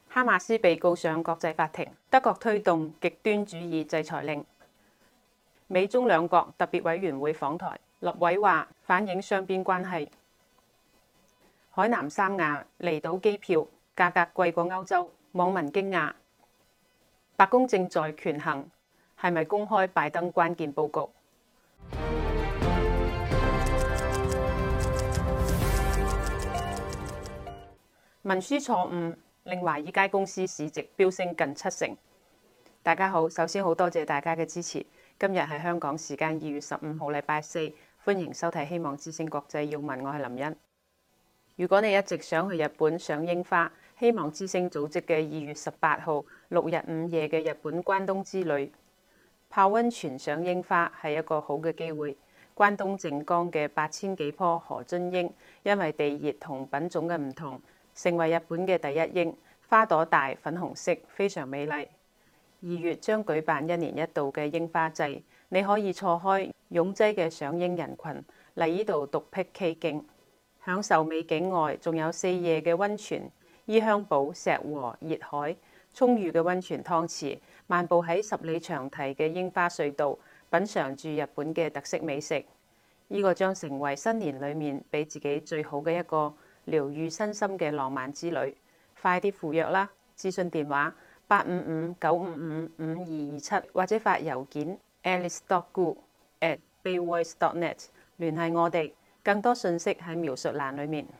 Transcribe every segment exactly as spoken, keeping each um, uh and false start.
哈馬斯被告上國際法庭，德國推動極端主義制裁令。美中兩國特別委員會訪台，立委話反映雙邊關係。海南三亞離島機票價格貴過歐洲，網民驚訝。白宮正在權衡係咪公開拜登關鍵報告。文書錯誤令華爾街公司市值飆升近七成。大家好，首先好多謝大家嘅支持。今日係香港時間二月十五號禮拜四，歡迎收睇《希望之聲國際要聞》，我係林茵。如果你一直想去日本賞櫻花，希望之聲組織嘅二月十八號六日五夜嘅日本關東之旅，泡溫泉賞櫻花係一個好嘅機會。關東靜岡嘅八千幾棵河津櫻，因為地熱同品種嘅唔同，成為日本嘅第一櫻，花朵大，粉紅色，非常美麗。二月將舉辦一年一度嘅櫻花祭，你可以錯開擁擠嘅賞櫻人群嚟呢度獨辟蹊徑，享受美景外，仲有四夜嘅溫泉，伊香保石和熱海，充裕嘅溫泉湯池，漫步喺十里長堤嘅櫻花隧道，品嚐住日本嘅特色美食。呢個將成為新年裡面俾自己最好嘅一個療癒身心嘅浪漫之旅。快啲赴約啦！諮詢電話八五五九五五五二二七，或者發郵件 alice dot gu at bayvoice dot net 聯繫我哋。更多信息喺描述欄裡面。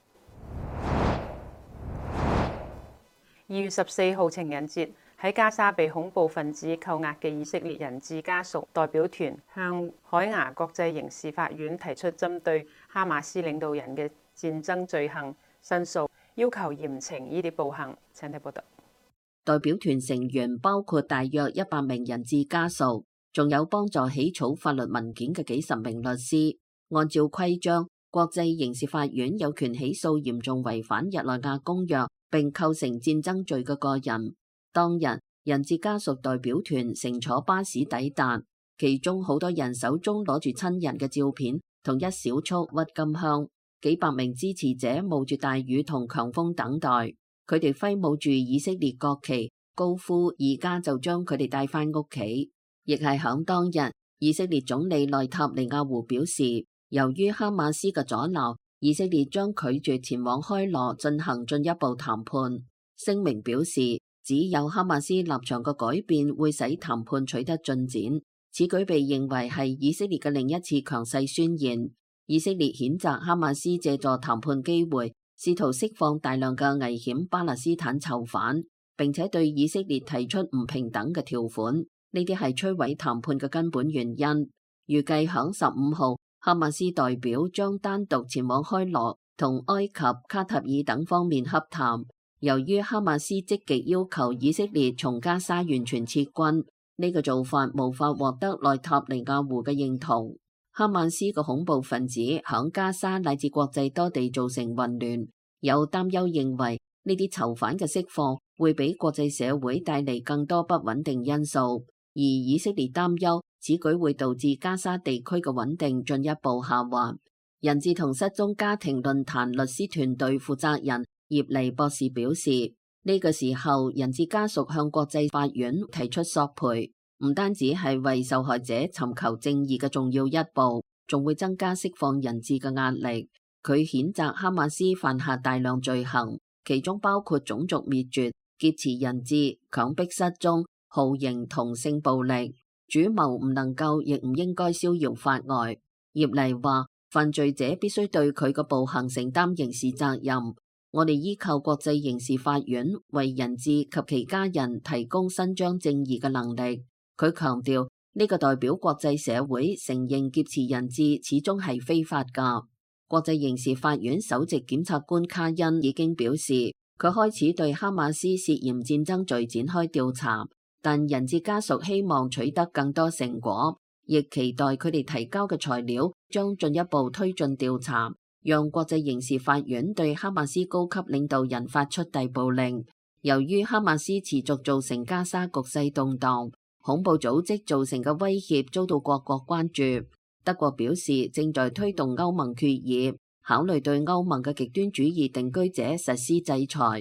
二月十四號情人節，喺加沙被恐怖分子扣押嘅以色列人質家屬代表團向海牙國際刑事法院提出針對哈馬斯領導人嘅戰爭罪行申訴，要求嚴懲呢啲暴行。請睇報道。 代表團成員包括大約一百名人質家屬，仲有幫助起草法律文件嘅幾十名律師。按照規章，國際刑事法院有權起訴嚴重違反日內瓦公約並構成戰爭罪嘅個人。當日，人質家屬代表團乘坐巴士抵達，其中好多人手中攞住親人嘅照片同一小束鬱金香。幾百名支持者冒住大雨同強風等待，佢哋揮舞住以色列國旗，高呼而家就將佢哋帶返屋企。亦係響當日，以色列總理內塔尼亞胡表示，由於哈馬斯嘅阻撓，以色列將拒絕前往開羅進行進一步談判。聲明表示，只有哈馬斯立場嘅改變會使談判取得進展。此舉被認為係以色列嘅另一次強勢宣言。以色列譴責哈馬斯借助談判機會，試圖釋放大量嘅危險巴勒斯坦囚犯，並且對以色列提出唔平等嘅條款。呢啲係摧毀談判嘅根本原因。預計響十五號，哈馬斯代表將單獨前往開羅同埃及、卡塔爾等方面洽談。由於哈馬斯積極要求以色列從加沙完全撤軍，呢個做法無法獲得內塔尼亞胡嘅認同。哈馬斯嘅恐怖分子響加沙乃至國際多地造成混亂，有擔憂認為呢啲囚犯嘅釋放會俾國際社會帶嚟更多不穩定因素，而以色列擔憂此舉會導致加沙地區嘅穩定進一步下滑。人質同失蹤家庭論壇律師團隊負責人葉黎博士表示，呢個時候人質家屬向國際法院提出索賠，唔單止係為受害者尋求正義嘅重要一步，仲會增加釋放人質嘅壓力。佢譴責哈馬斯犯下大量罪行，其中包括種族滅絕、劫持人質、強迫失蹤、酷刑同性暴力。主謀唔能夠亦唔應該逍遙法外。葉黎話，犯罪者必須對佢嘅暴行承擔刑事責任。我哋依靠國際刑事法院為人質及其家人提供伸張正義嘅能力。佢強調，呢個代表國際社會承認劫持人質始終係非法㗎。國際刑事法院首席檢察官卡恩已經表示，佢開始對哈馬斯涉嫌戰爭罪展開調查，但人質家屬希望取得更多成果，亦期待佢哋提交嘅材料將進一步推進調查，讓國際刑事法院對哈馬斯高級領導人發出逮捕令。由於哈馬斯持續造成加沙局勢動盪，恐怖組織造成嘅威脅遭到各國關注。德國表示正在推動歐盟決議，考慮對歐盟嘅極端主義定居者實施制裁。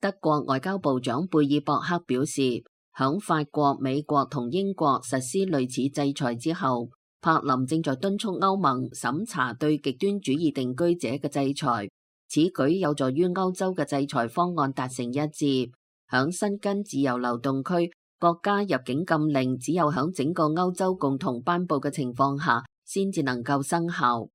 德國外交部長貝爾博克表示，響法國、美國同英國實施類似制裁之後，柏林正在敦促歐盟審查對極端主義定居者嘅制裁。此舉有助於歐洲嘅制裁方案達成一致。響申根自由流動區，國家入境禁令只有響整個歐洲共同頒布嘅情況下，先至能夠生效。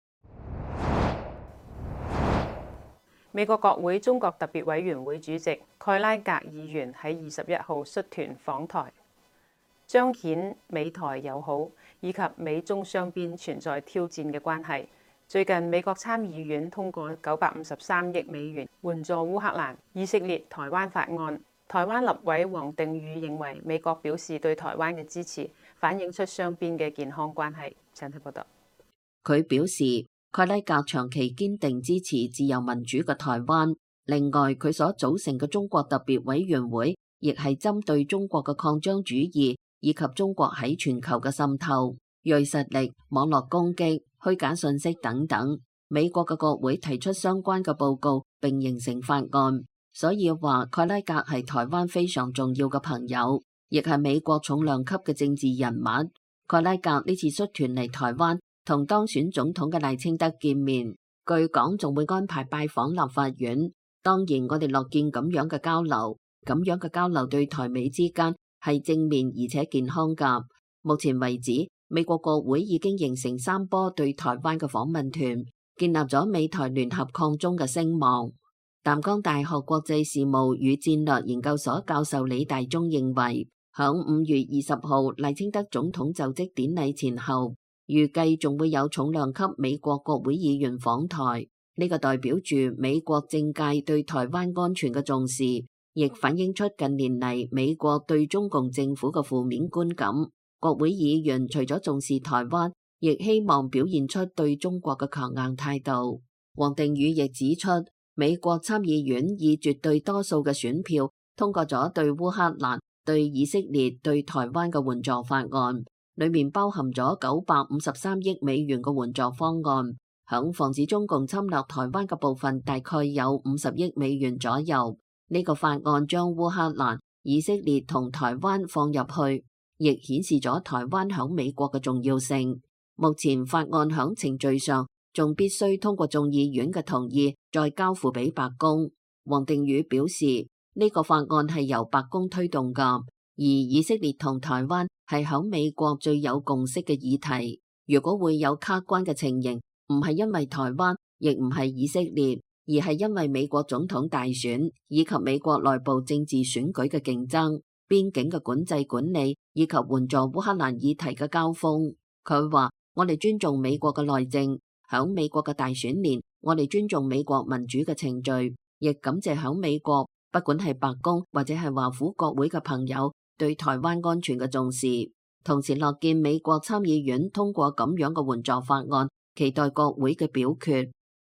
美國國會中國特別委員會主席蓋拉格議員喺二十一號率團訪台，彰顯美台友好以及美中雙邊存在挑戰嘅關係。最近美國參議院通過九百五十三億美元援助烏克蘭、以色列、台灣法案。台灣立委王定宇認為，美國表示對台灣嘅支持，反映出雙邊嘅健康關係。請睇報道。 佢表示，蓋拉格長期堅定支持自由民主嘅台灣。另外，佢所組成嘅中國特別委員會，亦係針對中國嘅擴張主義以及中國喺全球嘅滲透、銳實力、網絡攻擊、虛假信息等等。美國嘅國會提出相關嘅報告，並形成法案。所以話蓋拉格係台灣非常重要嘅朋友，亦係美國重量級嘅政治人物。蓋拉格呢次率團嚟台灣，同當選總統嘅賴清德見面，據講仲會安排拜訪立法院。當然，我哋樂見咁樣嘅交流，咁樣嘅交流對台美之間係正面而且健康㗎。目前為止，美國國會已經形成三波對台灣嘅訪問團，建立咗美台聯合抗中嘅聲望。淡江大學國際事務與戰略研究所教授李大忠認為，響五月二十號賴清德總統就職典禮前後，預計仲會有重量級美國國會議員訪台，呢個代表住美國政界對台灣安全嘅重視，亦反映出近年嚟美國對中共政府嘅負面觀感。國會議員除咗重視台灣，亦希望表現出對中國嘅強硬態度。王定宇亦指出，美國參議院以絕對多數嘅選票通過咗對烏克蘭、對以色列、對台灣嘅援助法案，裏面包含咗九百五十三億美元嘅援助方案，響防止中共侵略台灣嘅部分大概有五十億美元左右。呢、這個法案將烏克蘭、以色列同台灣放入去，亦顯示咗台灣響美國嘅重要性。目前法案響程序上仲必須通過眾議院嘅同意，再交付俾白宮。王定宇表示，呢、這個法案係由白宮推動噶，而以色列同台灣係響美國最有共識嘅議題。如果會有卡關嘅情形，唔係因為台灣，亦唔係以色列，而係因為美國總統大選以及美國內部政治選舉嘅競爭、邊境嘅管制管理以及援助烏克蘭議題嘅交鋒。佢話：我哋尊重美國嘅內政。響美國嘅大選年，我哋尊重美國民主嘅程序，亦感謝響美國，不管係白宮或者係華府國會嘅朋友對台灣安全嘅重視，同時樂見美國參議院通過咁樣嘅援助法案，期待國會嘅表決。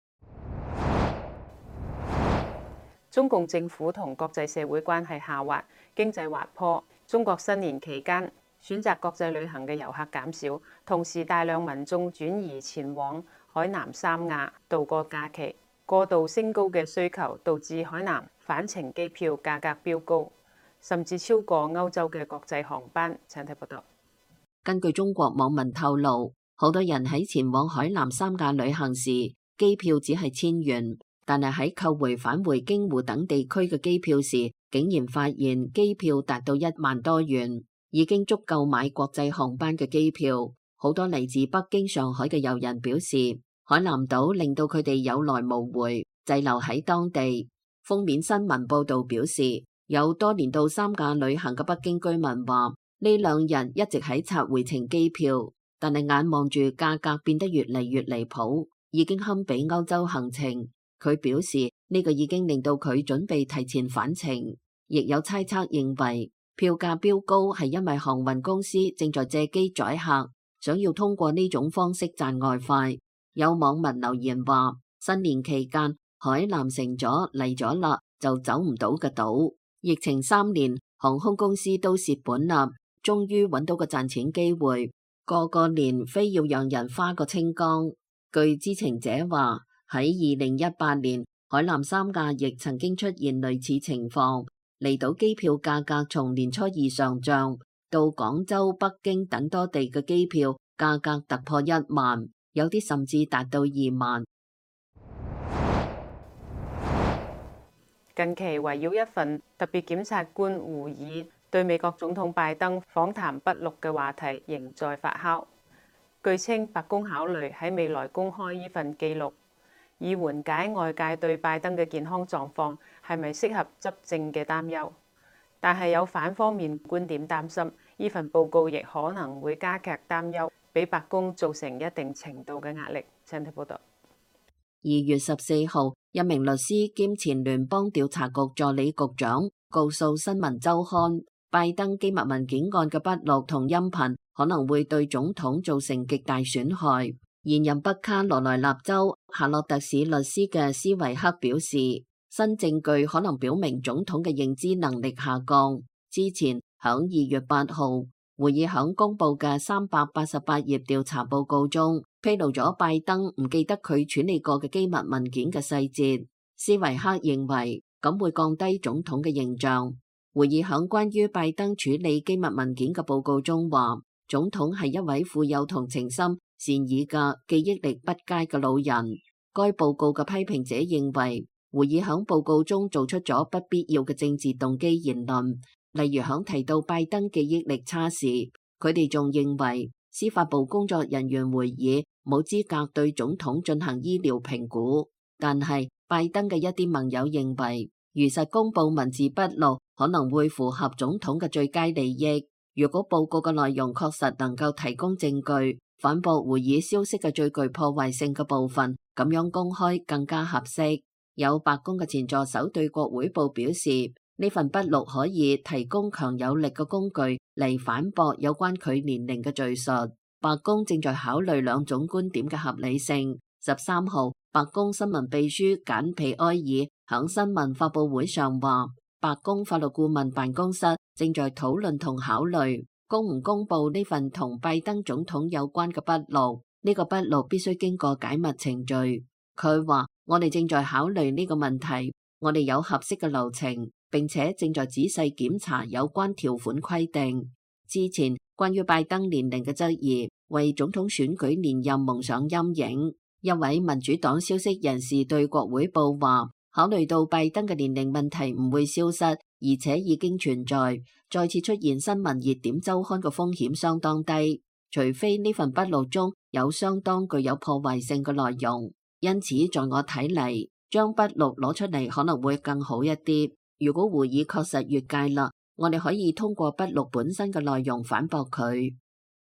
中共政府同國際社會關係下滑，經濟滑坡。中國新年期間選擇國際旅行嘅遊客減少，同時大量民眾轉移前往海南、三亞度過假期，過度升高嘅需求導致海南返程機票價格飆高，甚至超過歐洲嘅國際航班。請睇報道。 根據中國網民透露，好多人喺前往海南、三亞旅行時，機票只係千元，但係喺購回返回京滬等地區嘅機票時，竟然發現機票達到一萬多元，已經足夠買國際航班嘅機票。好多嚟自北京、上海嘅遊人表示，海南島令到佢哋有來無回，滯留喺當地。封面新聞報道表示，有多年到三亞旅行嘅北京居民話，呢兩日一直喺刷回程機票，但係眼望住價格變得越嚟越離譜，已經堪比歐洲行程。佢表示呢個已經令到佢準備提前返程。亦有猜測認為，票價飆高係因為航運公司正在借機載客，想要通過呢種方式賺外快。有網民留言話，新年期間海南成咗嚟咗啦就走唔到嘅島，疫情三年航空公司都蝕本啦，終於揾到個賺錢機會，個個年非要讓人花個清光。據知情者話，喺二零一八年海南三亞亦曾經出現類似情況，離島機票價格從年初二上漲，到廣州、北京等多地嘅機票價格突破一萬，有啲甚至達到二萬。 近期圍繞一份特別檢察官胡爾對美國總統拜登訪談筆錄嘅話題仍在發酵。據稱，白宮考慮喺未來公開呢份記錄，以緩解外界對拜登嘅健康狀況係咪適合執政嘅擔憂。但係有反方面觀點擔心，呢份報告亦可能會加劇擔憂，俾白宮造成一定程度嘅壓力。請睇報道。 二月十四號，一名律師兼前聯邦調查局助理局長告訴新聞週刊，拜登機密文件案嘅筆錄同音頻可能會對總統造成極大損害。現任北卡羅來納州夏洛特市律師嘅斯維克表示，新證據可能表明總統嘅認知能力下降。之前響二月八號，胡爾響公布嘅三百八十八頁調查報告中，披露咗拜登唔記得佢處理過嘅機密文件嘅細節。斯維克認為咁會降低總統嘅形象。胡爾響關於拜登處理機密文件嘅報告中話，總統係一位富有同情心、善意嘅記憶力不佳嘅老人。該報告嘅批評者認為，胡爾響報告中做出咗不必要嘅政治動機言論，例如響提到拜登記憶力差時，佢哋仲認為司法部工作人員會議冇資格對總統進行醫療評估。但係拜登嘅一啲盟友認為，如實公布文字筆錄可能會符合總統嘅最佳利益。如果報告嘅內容確實能夠提供證據，反駁胡爾消息嘅最具破壞性嘅部分，咁樣公開更加合適。有白宮嘅前助手對國會報表示，呢份筆錄可以提供強有力嘅工具嚟反駁有關佢年齡嘅敘述。白宮正在考慮兩種觀點嘅合理性。十三號，白宮新聞秘書簡皮埃爾響新聞發佈會上話，白宮法律顧問辦公室正在討論同考慮公唔公布呢份同拜登總統有關嘅筆錄。呢個筆錄必須經過解密程序。佢話，我哋正在考慮呢個問題，我哋有合適嘅流程，並且正在仔細檢查有關條款規定。之前關於拜登年齡嘅質疑，為總統選舉連任蒙上陰影。一位民主黨消息人士對國會報話，考慮到拜登嘅年齡問題唔會消失，而且已經存在，再次出現新聞熱點週刊嘅風險相當低，除非呢份筆錄中有相當具有破壞性嘅內容。因此，在我睇嚟，將筆錄攞出嚟可能會更好一啲。如果會議確實越界啦，我哋可以通過筆錄本身嘅內容反駁佢。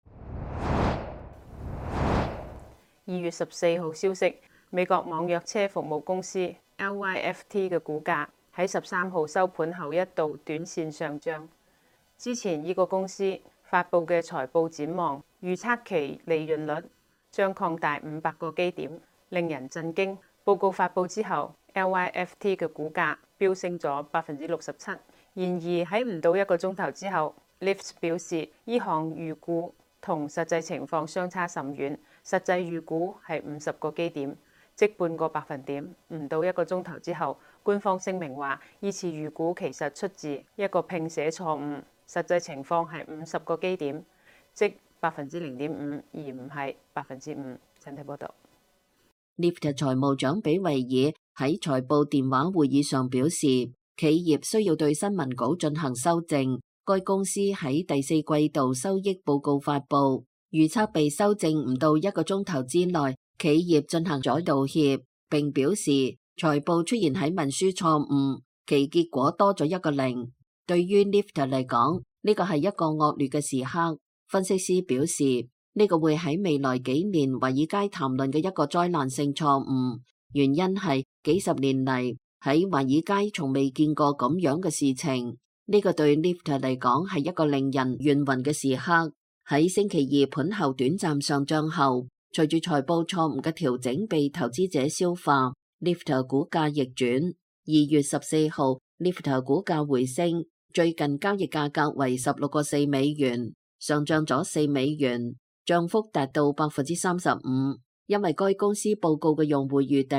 二月十四號消息，美國網約車服務公司 L Y F T 嘅股價喺十三號收盤後一度短線上漲。之前呢個公司發布嘅財報展望預測其利潤率將擴大五百個基點，令人震驚。報告發布之後 ，L Y F T 嘅股價飆升咗百分之六十七。然而喺唔到一個鐘頭之後 ，Lyft 表示呢項預估同實際情況相差甚遠，實際預估係五十個基點，即半個百分點。唔到一個鐘頭之後，官方聲明話呢次預估其實出自一個拼寫錯誤，實際情況係五十個基點，即百分之零點五，而唔係百分之五。請睇報道。 Lyft 財務長比維爾喺財報電話會議上表示，企業需要對新聞稿進行修正。該公司喺第四季度收益報告發布，預測被修正唔到一個鐘頭之內，企業進行咗道歉，並表示財報出現喺文書錯誤，其結果多咗一個零。對於 Lyft 嚟講，呢個係一個惡劣嘅時刻。分析師表示，呢個會喺未來幾年華爾街談論嘅一個災難性錯誤，原因係幾十年嚟喺華爾街從未見過咁樣嘅事情。呢個對 Lyft 嚟講係一個令人眩暈嘅時刻。喺星期二盤後短暫上漲後，隨住財報錯誤嘅調整被投資者消化 ，Lyft 股價逆轉。二月十四號 ，Lyft 股價回升，最近交易價格為十六個四美元，上漲咗四美元，漲幅達到百分之三十五。因為該公司報告嘅用戶預訂量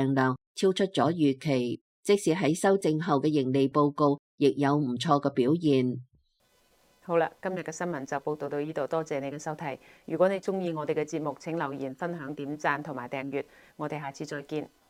超出咗預期，即使喺修正後嘅盈利報告，亦有唔錯嘅表現。 好啦，今日嘅新聞就報道到呢度，多謝你嘅收睇。如果你鍾意我哋嘅節目，請留言、分享、點讚同埋訂閱。我哋下次再見。